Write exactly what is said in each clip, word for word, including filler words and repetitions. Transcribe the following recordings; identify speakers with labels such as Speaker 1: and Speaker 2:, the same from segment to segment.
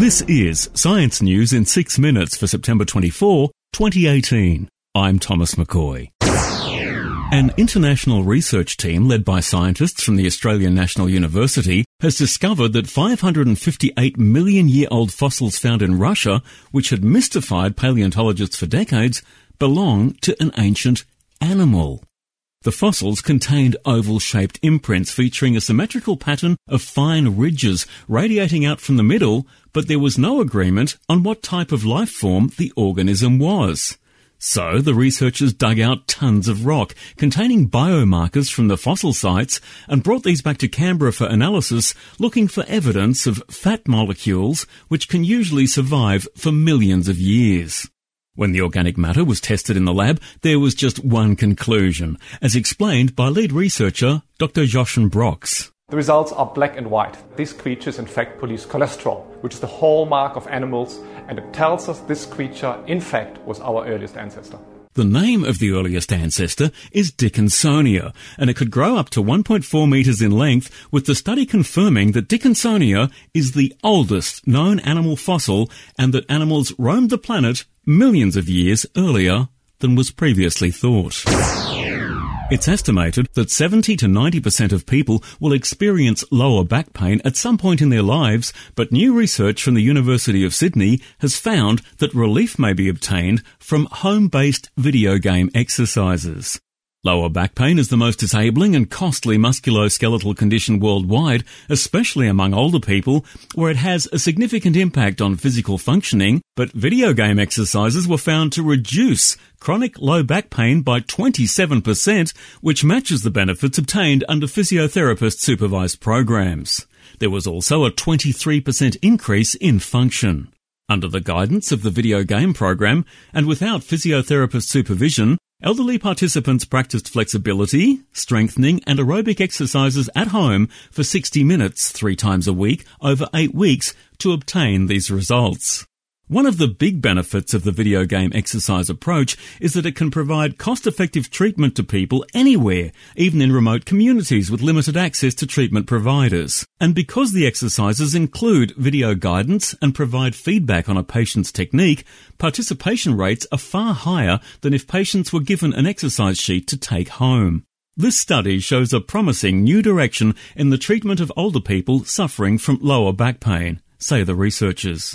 Speaker 1: This is Science News in six minutes for September twenty-fourth, twenty eighteen. I'm Thomas McCoy. An international research team led by scientists from the Australian National University has discovered that five hundred fifty-eight million year old fossils found in Russia, which had mystified paleontologists for decades, belong to an ancient animal. The fossils contained oval-shaped imprints featuring a symmetrical pattern of fine ridges radiating out from the middle, but there was no agreement on what type of life form the organism was. So the researchers dug out tons of rock containing biomarkers from the fossil sites and brought these back to Canberra for analysis, looking for evidence of fat molecules which can usually survive for millions of years. When the organic matter was tested in the lab, there was just one conclusion, as explained by lead researcher Doctor Jochen Brox.
Speaker 2: The results are black and white. These creatures in fact produce cholesterol, which is the hallmark of animals, and it tells us this creature in fact was our earliest ancestor.
Speaker 1: The name of the earliest ancestor is Dickinsonia, and it could grow up to one point four metres in length, with the study confirming that Dickinsonia is the oldest known animal fossil and that animals roamed the planet millions of years earlier than was previously thought. It's estimated that seventy to ninety percent of people will experience lower back pain at some point in their lives, but new research from the University of Sydney has found that relief may be obtained from home-based video game exercises. Lower back pain is the most disabling and costly musculoskeletal condition worldwide, especially among older people, where it has a significant impact on physical functioning, but video game exercises were found to reduce chronic low back pain by twenty-seven percent, which matches the benefits obtained under physiotherapist-supervised programs. There was also a twenty-three percent increase in function. Under the guidance of the video game program, and without physiotherapist supervision, elderly participants practiced flexibility, strengthening and aerobic exercises at home for sixty minutes three times a week over eight weeks to obtain these results. One of the big benefits of the video game exercise approach is that it can provide cost-effective treatment to people anywhere, even in remote communities with limited access to treatment providers. And because the exercises include video guidance and provide feedback on a patient's technique, participation rates are far higher than if patients were given an exercise sheet to take home. This study shows a promising new direction in the treatment of older people suffering from lower back pain, say the researchers.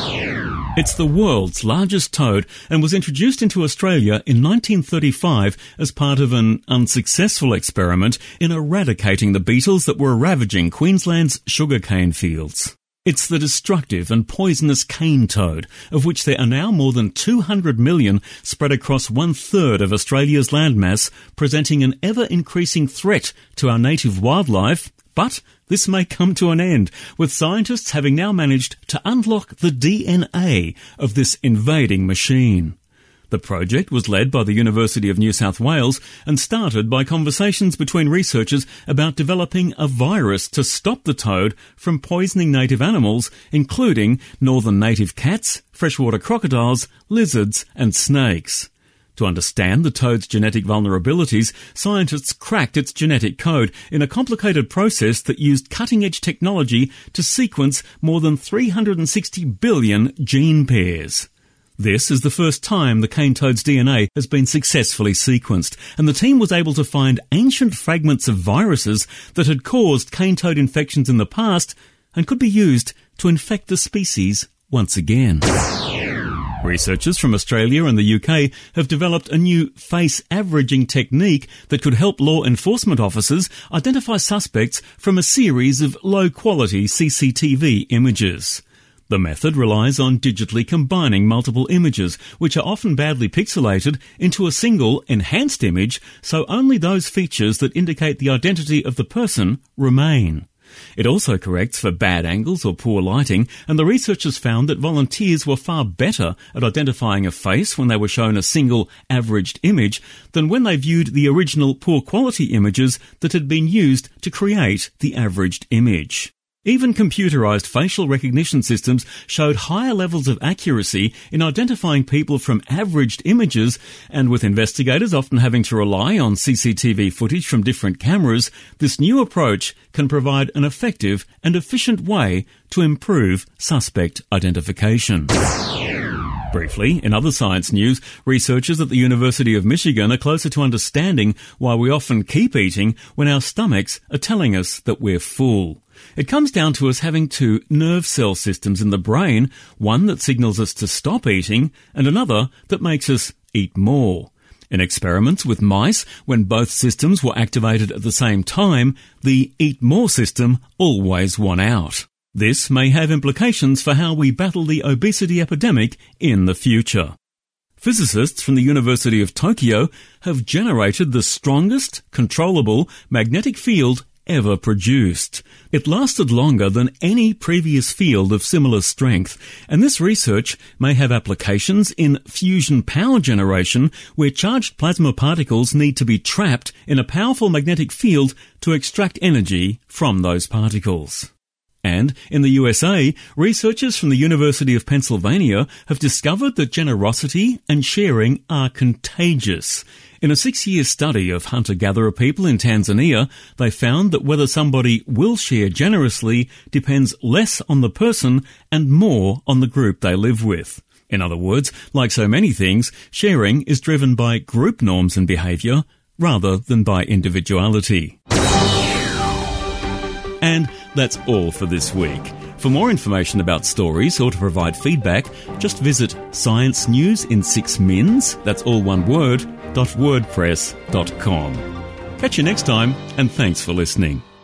Speaker 1: It's the world's largest toad and was introduced into Australia in nineteen thirty-five as part of an unsuccessful experiment in eradicating the beetles that were ravaging Queensland's sugarcane fields. It's the destructive and poisonous cane toad, of which there are now more than two hundred million spread across one-third of Australia's landmass, presenting an ever-increasing threat to our native wildlife. But this may come to an end, with scientists having now managed to unlock the D N A of this invading machine. The project was led by the University of New South Wales and started by conversations between researchers about developing a virus to stop the toad from poisoning native animals, including northern native cats, freshwater crocodiles, lizards and snakes. To understand the toad's genetic vulnerabilities, scientists cracked its genetic code in a complicated process that used cutting-edge technology to sequence more than three hundred sixty billion gene pairs. This is the first time the cane toad's D N A has been successfully sequenced, and the team was able to find ancient fragments of viruses that had caused cane toad infections in the past and could be used to infect the species once again. Researchers from Australia and the U K have developed a new face averaging technique that could help law enforcement officers identify suspects from a series of low-quality C C T V images. The method relies on digitally combining multiple images, which are often badly pixelated, into a single enhanced image, so only those features that indicate the identity of the person remain. It also corrects for bad angles or poor lighting, and the researchers found that volunteers were far better at identifying a face when they were shown a single averaged image than when they viewed the original poor quality images that had been used to create the averaged image. Even computerized facial recognition systems showed higher levels of accuracy in identifying people from averaged images, and with investigators often having to rely on C C T V footage from different cameras, this new approach can provide an effective and efficient way to improve suspect identification. Briefly, in other science news, researchers at the University of Michigan are closer to understanding why we often keep eating when our stomachs are telling us that we're full. It comes down to us having two nerve cell systems in the brain, one that signals us to stop eating and another that makes us eat more. In experiments with mice, when both systems were activated at the same time, the eat more system always won out. This may have implications for how we battle the obesity epidemic in the future. Physicists from the University of Tokyo have generated the strongest controllable magnetic field ever produced. It lasted longer than any previous field of similar strength, and this research may have applications in fusion power generation, where charged plasma particles need to be trapped in a powerful magnetic field to extract energy from those particles. And in the U S A, researchers from the University of Pennsylvania have discovered that generosity and sharing are contagious. In a six-year study of hunter-gatherer people in Tanzania, they found that whether somebody will share generously depends less on the person and more on the group they live with. In other words, like so many things, sharing is driven by group norms and behaviour rather than by individuality. And that's all for this week. For more information about stories or to provide feedback, just visit Science News in Six Mins, that's all one word, dot wordpress dot com. Catch you next time, and thanks for listening.